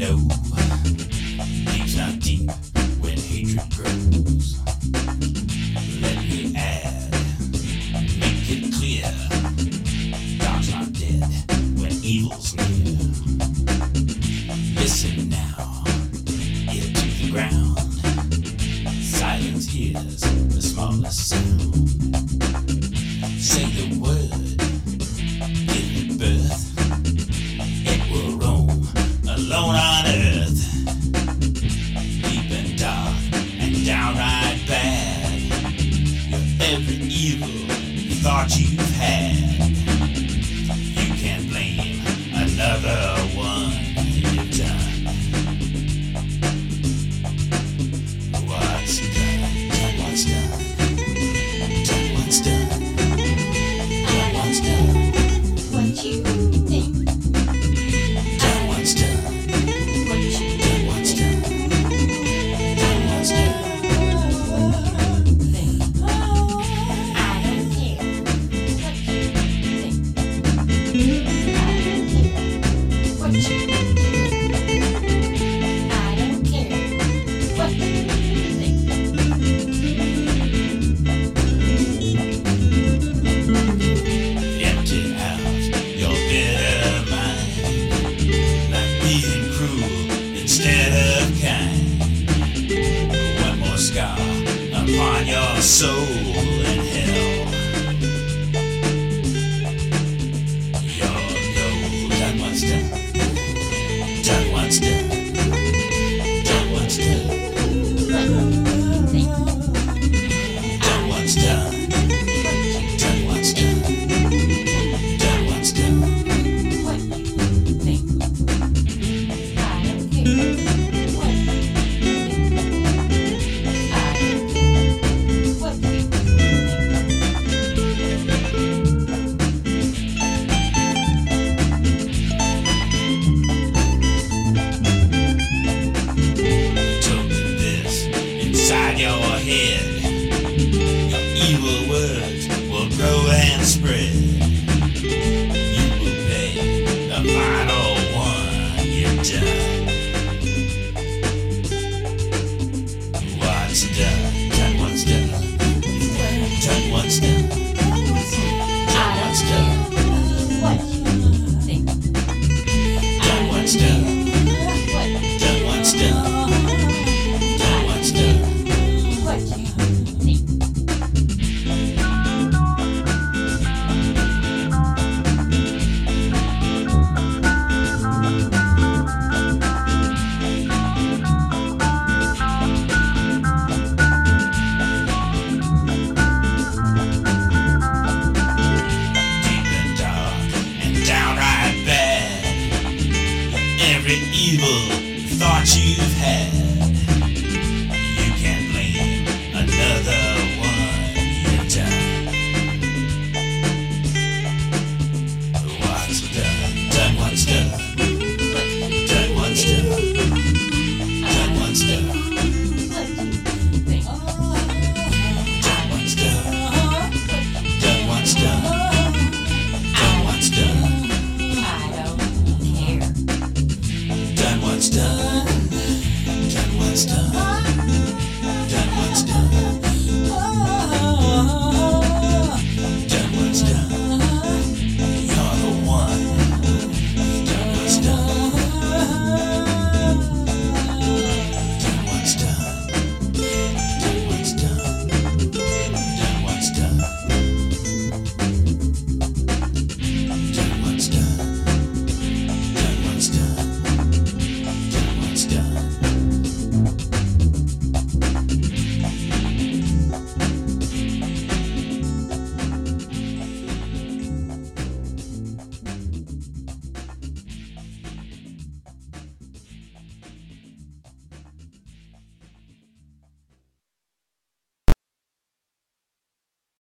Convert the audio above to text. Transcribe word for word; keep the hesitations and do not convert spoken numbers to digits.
know deep's not deep when hatred grows. Let me add, make it clear, God's not dead when evil's near. Listen now, ear to the ground. Silence hears the smallest sound. Say the word, give it birth. It will roam alone on earth. Deep and dark and downright bad. You're every evil you thought you've had. You can't blame another one you've done. What's done, done what's done. Done what's done. Done what's done. What you think? Done what's done. What you Done what's done. Done what's done. think? I don't care what you think. I don't care what you think. I don't care what you think. Empty out your bitter mind, like being cruel instead of kind. One more scar upon your soul in hell. Your goal, done what's done. Done what's done. Done what's done. What you think? Done what's done. Done what's done. Done what's done. What you think? I don't care what you think. I don't care what you think. Took this inside your head. Your evil words will grow and spread. You will pay the final one you've done. What's done? Done what's done. Done what's done. Done what's done. What you think? Done what's done. What Done what's done. Done what's done. what you think? Deep and dark and downright bad. Every evil thought you've had.